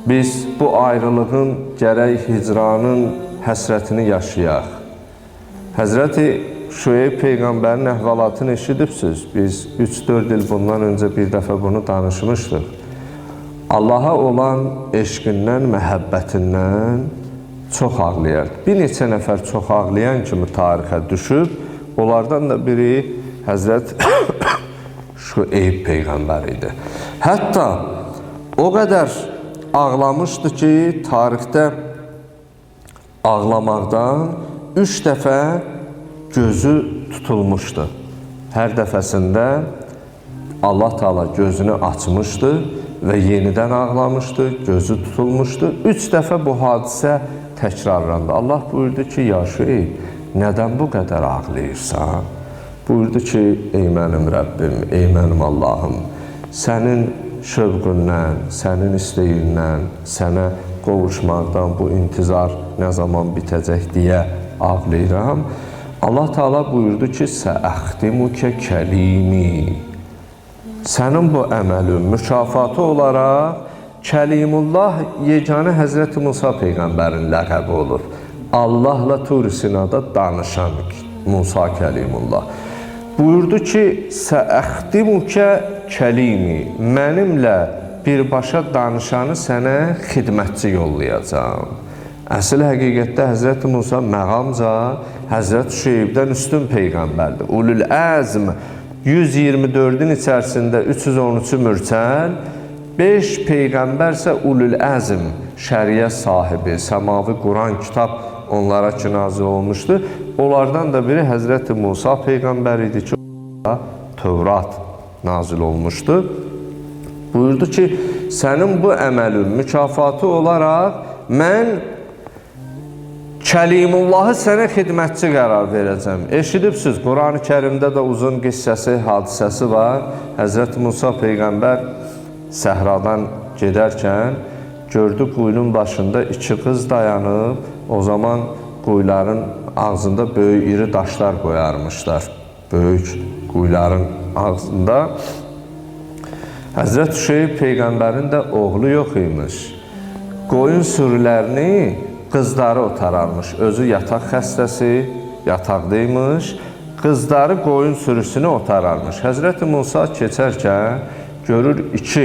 biz bu ayrılığın, gərək hicranın həsrətini yaşayaq. Həzrəti Şüeyb Peyğəmbərin əhvalatını eşidibsiz. Biz 3-4 il bundan öncə bir dəfə bunu danışmışdıq. Allaha olan eşqindən, məhəbbətindən çox ağlayır. Bir neçə nəfər çox ağlayan kimi tarixə düşüb, onlardan da biri Həzrət Şüeyb Peyğəmbər idi. Hətta o qədər ağlamışdı ki, tarixdə ağlamaqdan 3 dəfə gözü tutulmuşdu. Hər dəfəsində Allah Teala gözünü açmışdı və yenidən ağlamışdı, gözü tutulmuşdu. 3 dəfə bu hadisə təkrarlandı. Allah buyurdu ki, ya Şüeyb, nədən bu qədər ağlayırsan? Buyurdu ki, ey mənim Rəbbim, ey mənim Allahım, sənin şövqündən, sənin istəyindən, sənə qovuşmaqdan bu intizar nə zaman bitəcək deyə ağlayıram. Allah Teala buyurdu ki, səəxtimukə kəlimi. Sənin bu əməlin mükafatı olaraq Kəlimullah yeganə Həzrəti Musa Peyğəmbərin ləqəbi olur. Allahla Tur Sinada danışan Musa Kəlimullah. Buyurdu ki, səəxtimukə kəlimi. Mənimlə birbaşa danışanı sənə xidmətçi yollayacağım. Əsl həqiqətdə Həzrəti Musa məqamca Həzrəti Şüeybdən üstün Peyğəmbərdir. Ulul əzm 124-ün içərisində 313-ü mürsəl, 5 Peyğəmbərsə ulul əzm, şəriət sahibi, səmavi Quran kitab onlara ki nazil olmuşdu. Onlardan da biri Həzrəti Musa Peyğəmbər idi ki, Tövrat nazil olmuşdu. Buyurdu ki, sənin bu əməlin mükafatı olaraq mən Kəlimullahı sənə xidmətçi qərar verəcəm. Eşidibsiz, Quran-ı Kərimdə də uzun qissəsi, hadisəsi var. Həzrəti Musa Peyğəmbər səhradan gedərkən gördü quyunun başında 2 qız dayanıb. O zaman quyuların ağzında böyük iri daşlar qoyarmışlar. Böyük quyuların ağzında. Həzrət Şüeyb Peyğəmbərin də oğlu yox imiş. Qoyun sürülərini qızları otararmış. Özü yataq xəstəsi, yataqdaymış. Qızları qoyun sürüsünü otararmış. Həzrəti Musa keçərkən görür 2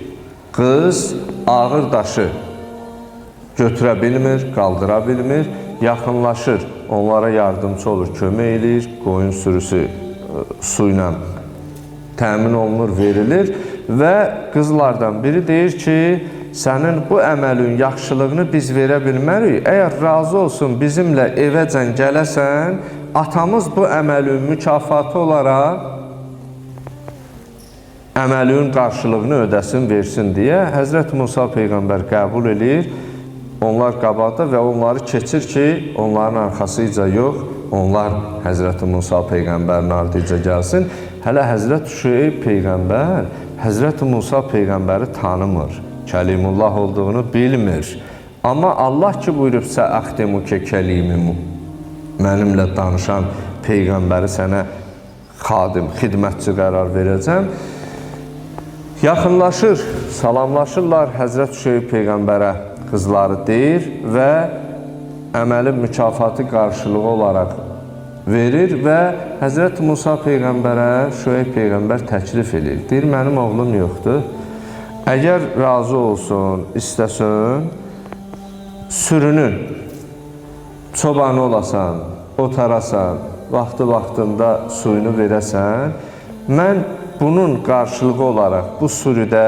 qız ağır daşı götürə bilmir, qaldıra bilmir, yaxınlaşır, onlara yardımcı olur, kömək edir, qoyun sürüsü su ilə təmin olunur, verilir və qızlardan biri deyir ki, sənin bu əməlin yaxşılığını biz verə bilmərik. Əgər razı olsun bizimlə evəcən gələsən, atamız bu əməlin mükafatı olaraq əməlin qarşılığını ödəsin, versin deyə Həzrət Musa Peyğəmbər qəbul edir. Onlar qabaqda və onları keçir ki, onların arxasıca yox, onlar Həzrət Musa Peyğəmbərin ardıca gəlsin. Hələ Həzrət Şüeyb Peyğəmbər Həzrət Musa Peyğəmbəri tanımır. Kəlimullah olduğunu bilmir. Amma Allah ki buyurub səəxtimukə kəlimimu, mənimlə danışan Peyğəmbəri sənə xadim, xidmətçi qərar verəcəm. Yaxınlaşır, salamlaşırlar. Həzrət Şüeyb Peyğəmbərə qızları deyir və əməlin mükafatı qarşılığı olaraq verir və Həzrət Musa Peyğəmbərə Şüeyb Peyğəmbər təklif edir. Deyir, mənim oğlum yoxdur. Əgər razı olsun, istəsin, sürünün çobanı olasan, otarasan, vaxtında suyunu verəsən, mən bunun qarşılığı olaraq bu sürüdə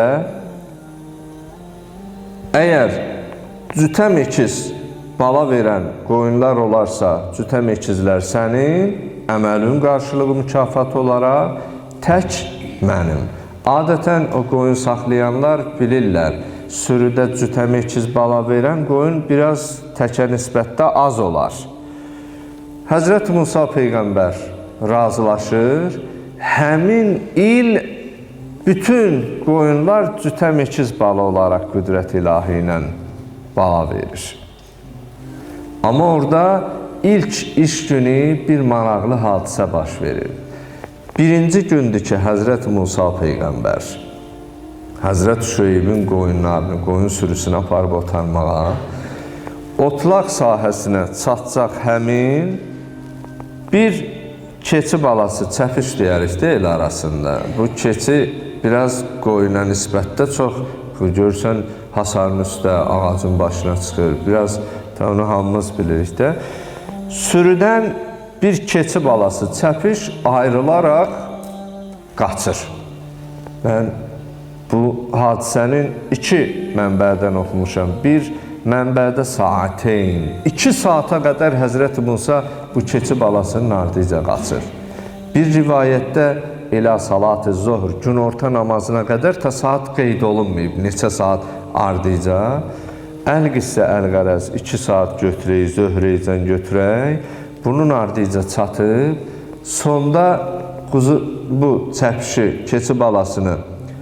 əgər cütəm ekiz bala verən qoyunlar olarsa, cütəm ekizlər sənin, əməlin qarşılığı mükafatı olaraq tək mənim. Adətən o qoyun saxlayanlar bilirlər, sürüdə cütəm ekiz bala verən qoyun biraz təkə nisbətdə az olar. Həzrət Musa Peyğəmbər razılaşır, həmin il bütün qoyunlar cütəm ekiz bala olaraq qüdrət ilahi ilə bala verir. Amma orada ilk iş günü bir maraqlı hadisə baş verir. Birinci gündür ki, Həzrət Musa Peyğəmbər Həzrət Şüeybin qoyunlarını, qoyun sürüsünü aparıb otarmağa, otlaq sahəsinə çatacaq həmin bir keçi balası, çəpiş deyərik də el arasında. Bu keçi biraz qoyuna nisbətdə çox, görürsən, hasarın üstə, ağacın başına çıxır. Biraz da onu hamımız bilirik də. Sürüdən bir keçi balası, çəpiş ayrılaraq qaçır. Mən bu hadisənin iki mənbədən oxumuşam. Bir mənbədə saateyn, 2 saata qədər Həzrət Musa bu keçi balasının ardınca qaçır. Bir rivayətdə elə salat-ı zohr, günorta namazına qədər ta saat qeyd olunmayıb, neçə saat ardınca. Əl-qissə, əl-qərəz 2 saat götürək, zöhrəyəcən götürək, bunun ardınca çatıb, sonda bu çəpişi, keçi balasını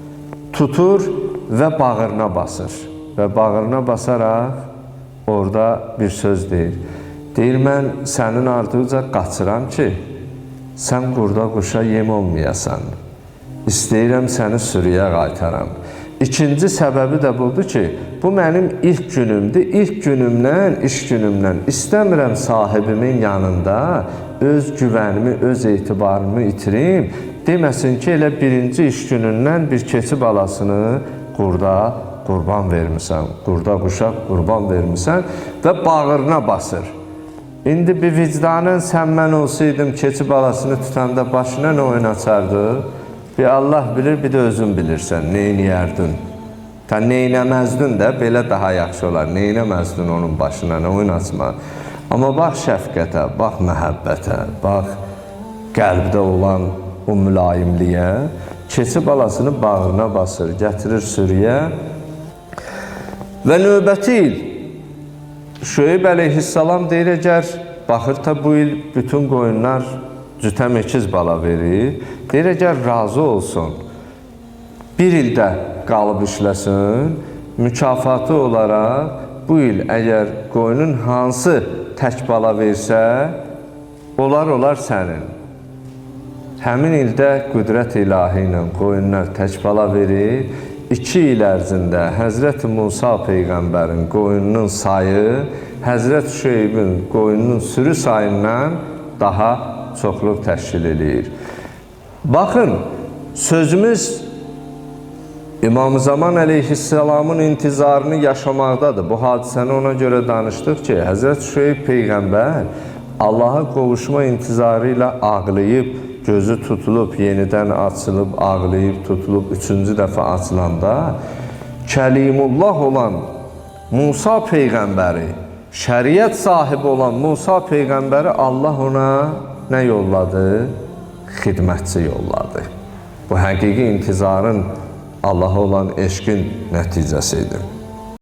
tutur və bağrına basır. Və bağrına basaraq orada bir söz deyir. Deyir, mən sənin ardınca qaçıram ki, sən qurda quşa yem olmayasan. İstəyirəm səni sürüyə qaytaram. İkinci səbəbi də budur ki, bu mənim ilk günümdür. İlk günümdən, iş günümdən istəmirəm sahibimin yanında öz güvənimi, öz etibarımı itirim. Deməsin ki, elə birinci iş günündən bir keçi balasını qurda qurban vermirsən, qurda quşa qurban vermirsən və bağrına basır. İndi bir vicdanən sən mən olsaydım, keçi balasını tutanda başına nə oyun açardı? Bir Allah bilir, bir də özün bilirsən, neyniyərdin? Neynəməzdin də, belə daha yaxşı olar. Neynəməzdin onun başına, nə oyun açma. Amma bax şəfqətə, bax məhəbbətə, bax qəlbdə olan o mülayimliyə, keçi balasını bağrına basır, gətirir sürüyə və növbəti il Şüeyb əleyhissalam deyir, əgər baxır da bu il bütün qoyunlar cütəm ekiz bala verir, deyir, əgər razı olsun, bir ildə qalıb işləsin, mükafatı olaraq bu il əgər qoyunun hansı tək bala versə, olar sənin. Həmin ildə qüdrət ilahi ilə qoyunlar tək bala verir. 2 il ərzində Həzrət Musa Peyğəmbərin qoyununun sayı Həzrət Şüeybin qoyununun sürü sayından daha çoxluq təşkil edir. Baxın, sözümüz İmam Zaman əleyhissalamın intizarını yaşamaqdadır. Bu hadisəni ona görə danışdıq ki, Həzrət Şüeyb Peyğəmbər Allaha qovuşma intizarı ilə ağlayıb, gözü tutulub, yenidən açılıb, ağlayıb, tutulub, 3-cü dəfə açılanda Kəlimullah olan Musa Peyğəmbəri, şəriət sahibi olan Musa Peyğəmbəri Allah ona nə yolladı? Xidmətçi yolladı. Bu həqiqi intizarın Allaha olan eşqin nəticəsi idi.